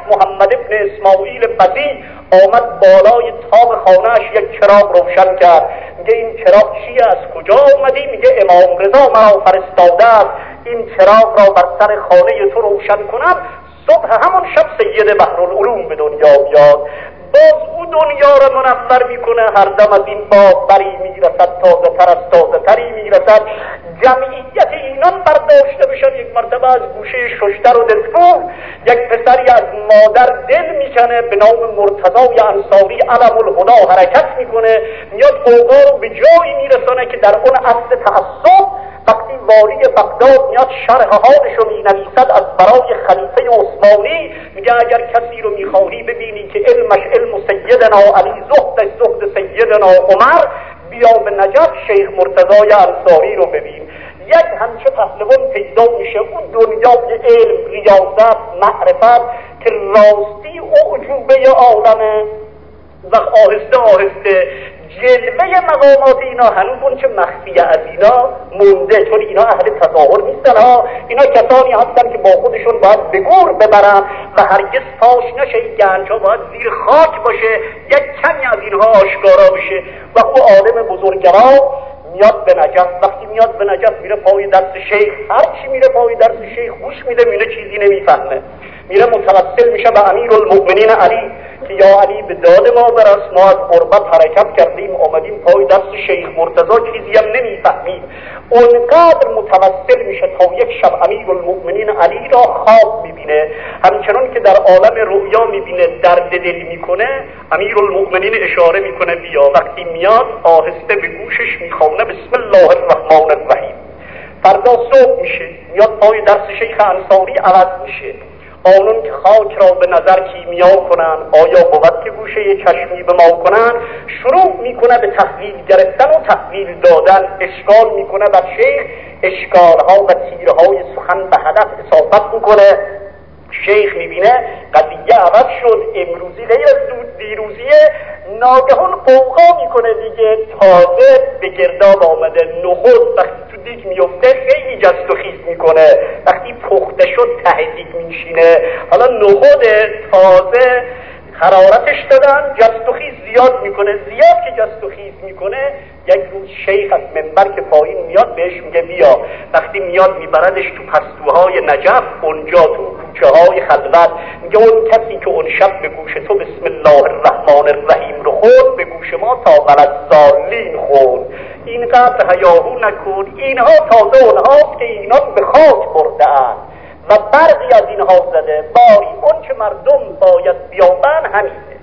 محمد ابن اسماعیل بدی آمد بالای طاق خانه‌اش یک چراغ روشن کرد. میگه این چراغ چیه؟ از کجا آمدی؟ میگه امام رضا مرا فرستاده است این چراغ را بر سر خانه تو روشن کنم، صبح همان شب سید بحرالعلوم به دنیا بیاد. باز او دنیا را منور میکنه، هر دم از این باغ بری میرسد، تازه تر از تازه تری میرسد. جمعیت اینان برداشته بشن. یک مرتبه از گوشه ششتر و دلفروغ یک پسری از مادر دل میکنه به نام مرتضای انصاری علم الهدا حرکت میکنه، میاد اوضاع رو به جایی میرسانه که در اون عصر تعصب وقتی والی بغداد میاد شرح حالش رو مینویسد از برای خلیفه عثمانی، میگه اگر کسی رو میخواهی ببینی که علمش علم سیدنا علی، زهدش زهد سیدنا عمر، بیا به نجف شیخ مرتضای انصاری رو ببین. یک همچه پهلوان پیدا میشه، اون دنیای علم، ریاضت، معرفت که راستی اعجوبه عالمه. و آهسته آهسته جلوه مقامات اینا هنوز اون چه مخفیه از اینا مونده، چون اینا اهل تظاهر نیستن ها. اینا کسانی هستن که با خودشون باید به گور ببرن و هرگز فاش نشه. این گنجا باید زیر خاک باشه، یک کمی از اینها آشکارا بشه. و او عالم بزرگرا میاد به نجف. وقتی میاد به نجف میره پای درس شیخ، هر چی میره پای درس شیخ گوش میده، میره چیزی نمیفهمه. میره متوسل میشه به امیرالمؤمنین علی که یا علی به داد ما برس، ما از قربت حرکت کردیم آمدیم پای درس شیخ مرتضی چیزی هم نمیفهمیم. اونقدر متوسل میشه تا یک شب امیرالمؤمنین علی را خواب میبینه، همچنان که در عالم رؤیا میبینه درد دل میکنه. امیرالمؤمنین اشاره میکنه بیا. وقتی میاد آهسته به گوشش میخونه بسم الله الرحمن الرحیم. فردا صبح میشه میاد پای درس شیخ انصاری عوض میشه. آنون که خاک را به نظر کیمیا کنن، آیا بود که گوشه چشمی به ما کنن؟ شروع میکنه به تحویل گرفتن و تحویل دادن، اشکال میکنه بر شیخ، اشکالها و تیرهای سخن به هدف اصابت میکنه. شیخ میبینه قضیه عوض شد، امروزی غیر از دیروزیه. ناگهان قوقا میکنه دیگه، تازه به گرداب آمده. نخود وقتی تو دیگ میفته خیلی جست و خیز میکنه، وقتی پخته شد ته دیگ میشینه. حالا نخود تازه حرارتش دادن، جست و خیز زیاد میکنه. زیاد که جست و خیز میکنه، یک روز شیخ از منبر که پایین میاد بهش میگه بیا. وقتی میاد میبردش تو پستوهای نجف، اونجا تو کوچه های خلوت، میگه اون کسی که اون شب به گوش تو بسم الله الرحمن الرحیم رو خورد، به گوش ما تا غلط‌ضالین خورد. اینقدر هیاهو نکن، اینها تازه اونهاست که اینا به خاک برده اند و برقی از اینها زده. باری اون که مردم باید بیابن همینه.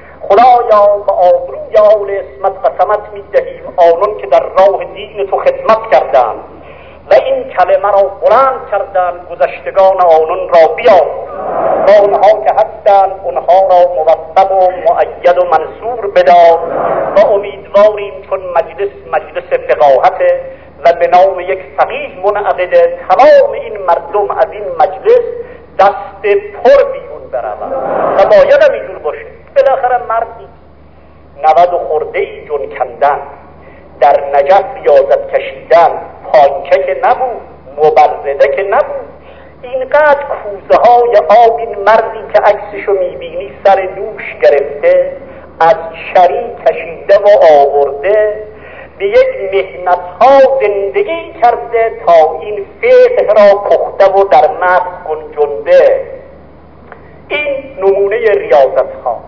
خدایا به آبروی آل اسمت قسمت میدهیم آنان که در راه دین تو خدمت کردند و این کلمه را بلند کردند، گذشتگان آنان را بیار. و اونها که هستند اونها را موفق و مؤید و منصور بدار. و امیدواریم چون مجلس فقاهته و به نام یک فقیه منعقده، تمام این مردم از این مجلس دست پر بیرون برود و باید هم اینجور باشه. بالاخره مردی 90 خورده ای جون کندن، در نجف ریاضت کشیدن، پانکه که نبود، مبرزده که نبود. اینقدر کوزه های آب این مردی که عکسشو میبینی سر دوش گرفته، از چری کشیده و آورده، به یک محنت ها زندگی کرده تا این فقه را پخته و در مغز گنجنده. این نمونه ریاضت ها.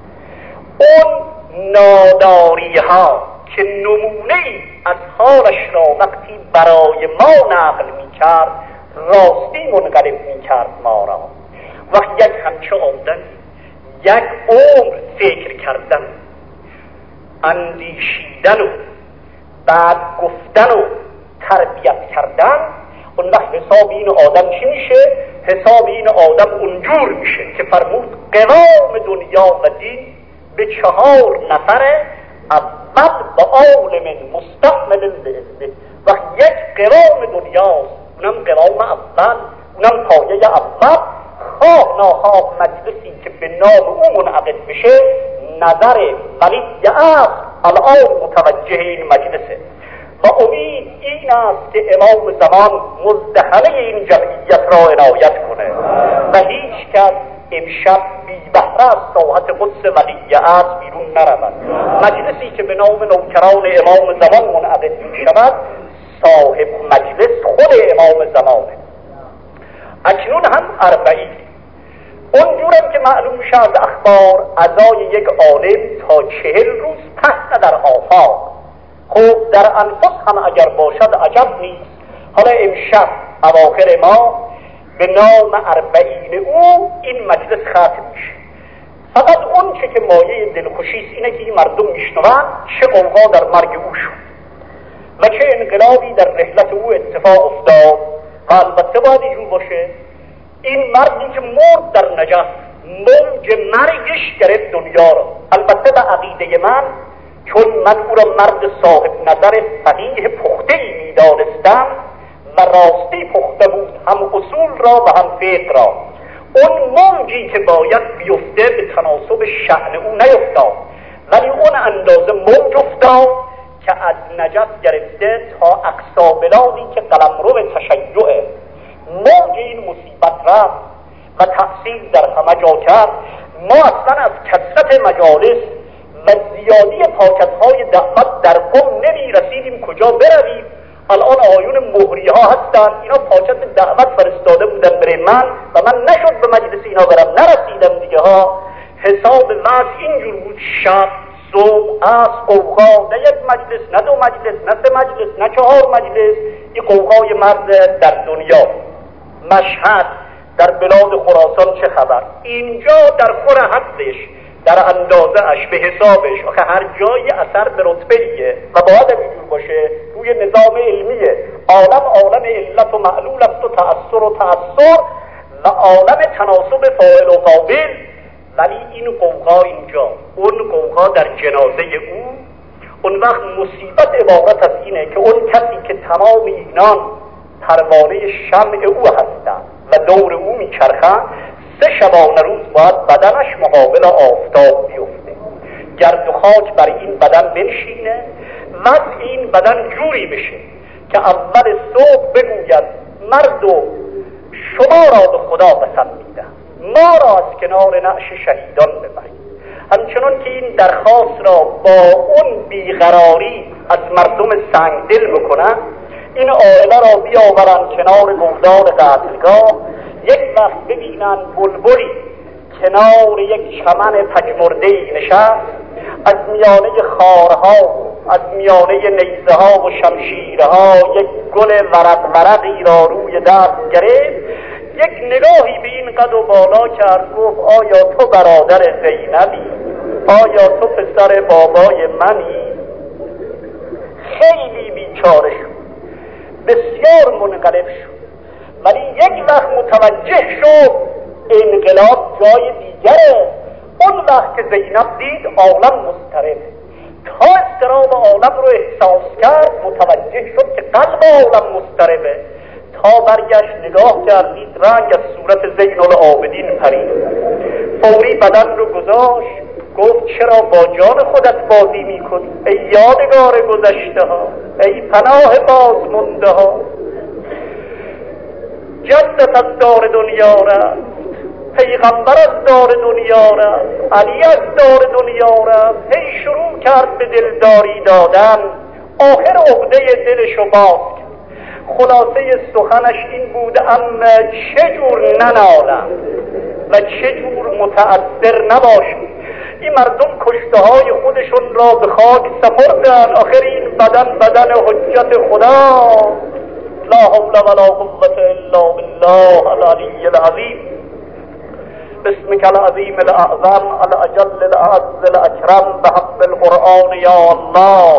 اون ناداری ها که نمونه از حالش را وقتی برای ما نقل می کرد، راستی منقلب می کرد ما را. وقتی یک همچه آمدن، یک عمر فکر کردن، اندیشیدن و بعد گفتن و تربیت کردن، اون وقت حساب این آدم چی میشه؟ حساب این آدم اونجور میشه که فرمود قوام دنیا و دین به 4 نفره، اول با عالم مستقبل لعزه. وقت یک قوام دنیاست، اونم قوام اول، اونم پایه اول. خواه ناخواه مجلسی که به نام او منعقد بشه، نظر ولی اصل الان متوجه این مجلسه و امید این است که امام زمان مزدحمه این جمعیت را عنایت کنه و هیچ کس امشب بی بهره از ساحت قدس ولی عصر بیرون نرود. مجلسی که به نام نوکران امام زمان منعقد می شود، صاحب مجلس خود امام زمانه. اکنون هم اربعین. اونجورم که معلوم میشه از اخبار، ازای یک عالم تا 40 روز پس در آفاق. خب در انفس هم اگر باشد عجب نیست. حالا امشب اواخر ما به نام اربعین او این مجلس ختم میشه. فقط اون چه که مایه دلخوشی است اینه که این مردم میشنوند چه قوقا در مرگ او شد و چه انقلابی در رحلت او اتفاق افتاد. و البته باید اینجور باشه این مردی که مرد در نجف موج مرگش گرفت دنیا را. البته به عقیده من، چون من او را مرد صاحب نظر فقیه پخته‌ای می‌دانستم و راستی پخته بود، هم اصول را و هم فقه را، اون موجی که باید بیفته به تناسب شأن او نیفتاد، ولی اون اندازه موج افتاد که از نجف گرفته تا اقصا بلادی که قلمرو تشیعه. موج این مصیبت رفت و تأثیر در همه جا کرد. ما اصلا از کثرت مجالس و زیادی پاکت‌های دعوت در قم نمی رسیدیم کجا برویم. الان آیون مهری ها هستن، اینا پاکت دعوت فرستاده بودن برای من و من نشد به مجلس اینا برم، نرسیدم دیگه ها. حساب وضع اینجور بود، شب صبح از قوقا، نه یک مجلس، نه دو مجلس، نه سه مجلس، نه 4 مجلس. این قوقای مرد در دنیا. مشهد در بلاد خراسان چه خبر؟ اینجا در خور حدش، در اندازه اش، به حسابش. آخه هر جای اثر به رتبه دیگه و باید اینجور باشه. روی نظام علمیه، عالم علت و معلول است و تأثر و عالم تناسب فاعل و قابل. ولی این قوقا اینجا، اون قوقا در جنازه او. اون وقت مصیبت عبارت از اینه که اون کسی که تمام اینان پروانه شمع او هستند و دور او میچرخند، 3 شبانه روز باید بدنش مقابل آفتاب بیفته، گرد و خاک بر این بدن بنشینه و این بدن جوری بشه که اول صبح بگوید مردم شما را به خدا قسم میدم، ما را از کنار نعش شهیدان ببرید. همچنان که این درخواست را با اون بیقراری از مردم سنگدل بکنن، این عائله را بیاورن کنار گودال قتلگاه، یک وقت ببینن بلبلی کنار یک چمن پژمرده‌ای نشست، از میانه خارها، از میانه نیزه ها و شمشیرها یک گل ورقی را روی دست گرفت، یک نگاهی به این قد و بالا کرد، گفت آیا تو برادر زینبی؟ آیا تو پسر بابای منی؟ خیلی بیچاره شد، بسیار منقلب شد، ولی یک وقت متوجه شد انقلاب جای دیگره. اون وقت که زینب دید عالم مضطرب، تا اضطراب عالم رو احساس کرد متوجه شد که قلب عالم مضطربه. تا برگشت نگاه کرد، دید رنگ از صورت زین العابدین پرید، فوری بدن رو گذاشت، گفت چرا با جان خودت بازی میکنی؟ ای یادگار گذشته ها، ای پناه بازمانده ها، جدت از دار دنیا رفت، پیغمبر از دار دنیا رفت، علی از دار دنیا رفت. هی شروع کرد به دلداری دادن، آخر عقده دلشو باز کرد. خلاصه سخنش این بود اما چجور ننالم و چجور متأثر نباشم. این مردم کشته های خودشون را به خاک سپردن، آخر این بدن حجت خدا. لا حول ولا قوة الا بالله العلی العظیم. باسمك العظیم الاعظم الاجل الاعز الاکرم بحق القرآن یا الله.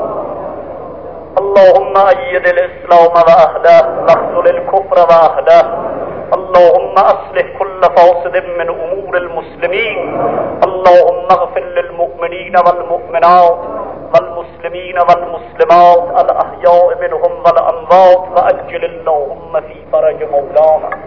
اللهم أيد الإسلام وأهله واخذل الكفر وأهله. اللهم أصلح كل فاسد من أمور المسلمين. اللهم اغفر للمؤمنين والمؤمنات والمسلمين والمسلمات الأحياء منهم والأموات وأجل اللهم في فرج مولانا.